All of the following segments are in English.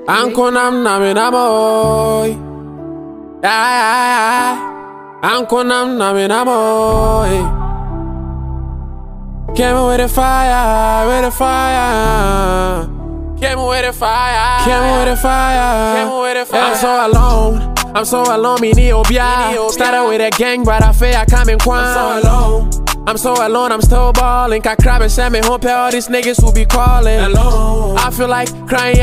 Anko nam namoy. Anko nam namoy. Came with the fire, with the fire. Came with the fire, came with the fire, came with the fire. I'm so alone, me ni obia. Started with a gang, but I feel I come in quan. I'm so alone, I'm still balling. Can crab and send me home, all these niggas will be calling. Alone. I feel like crying,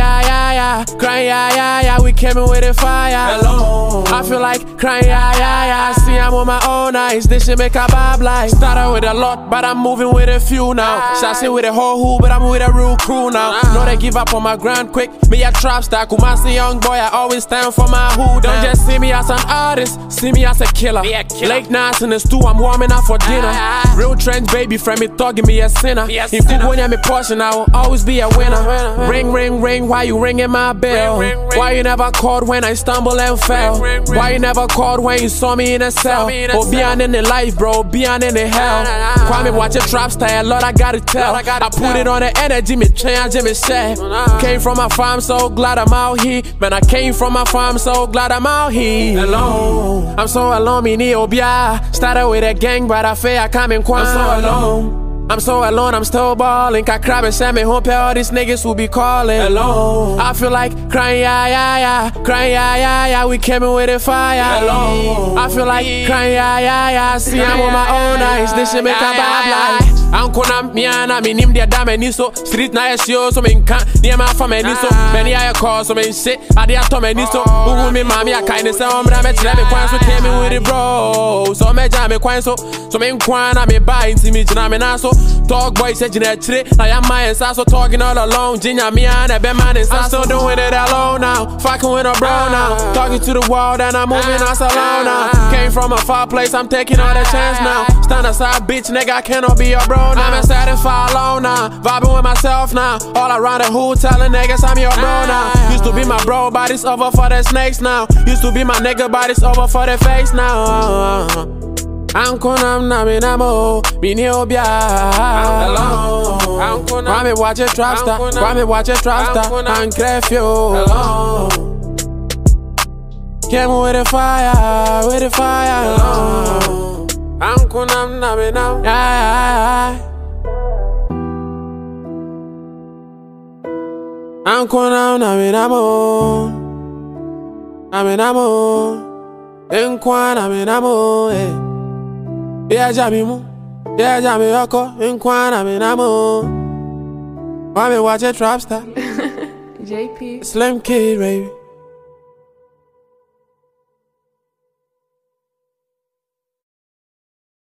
crying, we came in with the fire. Alone. I feel like crying, see I'm on my own eyes. This shit make a vibe like. Started with a lot, but I'm moving with a few now. Sassy with a whole hoop, but I'm with a real crew now. Know they give up on my grind quick. Me a trap star, Kumasi young boy, I always stand for my hood. Don't just see me as an artist, see me as a killer. Late nights in the stew, I'm warming up for dinner. Real trends, baby, friend me thugging me a sinner. If you want me portion, I will always be a winner. Ring, ring, ring, why you ringing my bell? Why you never called when I stumble and fell? Why you never called when you saw me in a cell? Oh, beyond in the life, bro, beyond in the hell. Kwame watch a trap style, Lord, I gotta tell. I put it on the energy, me change, me share. Came from my farm, so glad I'm out here. Man, I came from my farm, so glad I'm out here. Alone. I'm so alone, me ni obia. Started with a gang, but I feel I come in quan. I'm so alone. I'm so alone, I'm still balling. Can crab and send me home, all these niggas will be calling. Alone. I feel like crying, crying, we came in with the fire. Alone. I feel like crying, see I'm on my own eyes. This shit make a bad life. Anko nam miana mi nim dia da mani so. Street na yesio so me nka near my family so. Many I call so me shit. I dey ato mani so. Who me mami I kind of say ombra me tell me kwan so tell me with it bro. So me jam me kwan so. So me kwan na me buy into me jina me na so. Talk boy say jina chire. Na ya my and so talking all alone. Jinya me and be man and I'm still doing it alone now. Fucking with a bro now. Talking to the world and I'm moving us alone now. Came from a far place, I'm taking all the chance now. Stand aside, bitch, nigga, I cannot be your bro. I'm satisfied alone now, vibing with myself now. All around the hood telling niggas I'm your bro now. Used to be my bro, but it's over for the snakes now. Used to be my nigga, but it's over for the face now. Anko nam namo, me ni obia. Why me watch a trap star? Why me watch a trap star? And crefio. Came with the fire, with the fire. Anko nam namo, Anko nam namo, enkwa namo, yeah jamimu, yeah jami yoko, enkwa namo. Why me watch a trap star? JP Slim Kid, baby.